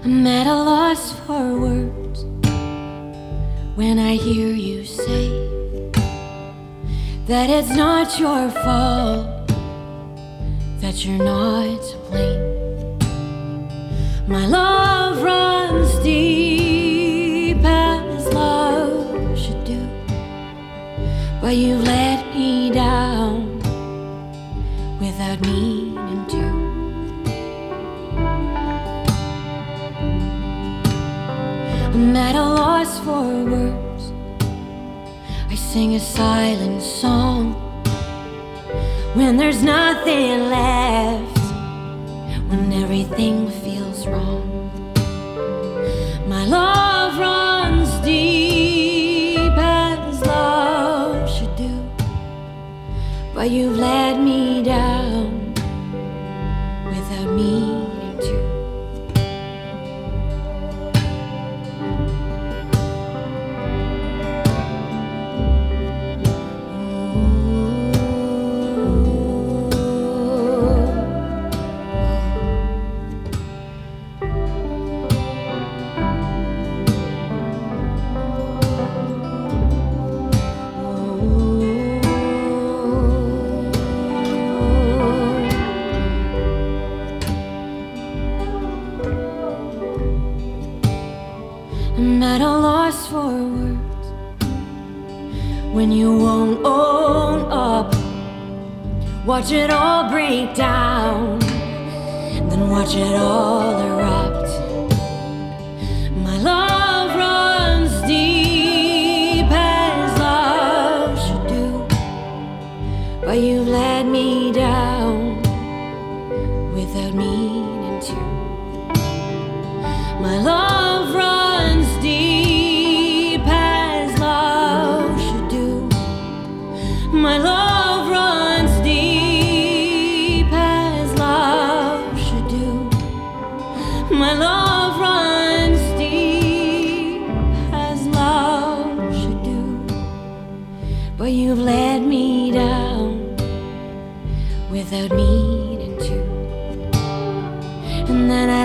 I'm at a loss for words when I hear you say that it's not your fault, that you're not to blame. My love runs deep as love should do, but you let me down without meaning to. I'm at a loss for words. I sing a silent song when there's nothing left, when everything feels wrong. My love runs deep as love should do, but you've let me down without meaning to. I'm at a loss for words when you won't own up. Watch it all break down, then watch it all erupt. My love runs deep as love should do, but you've let me down without meaning to. My love runs deep as love should do. My love runs deep as love should do. My love runs deep as love should do, but you've let me down without meaning to. And then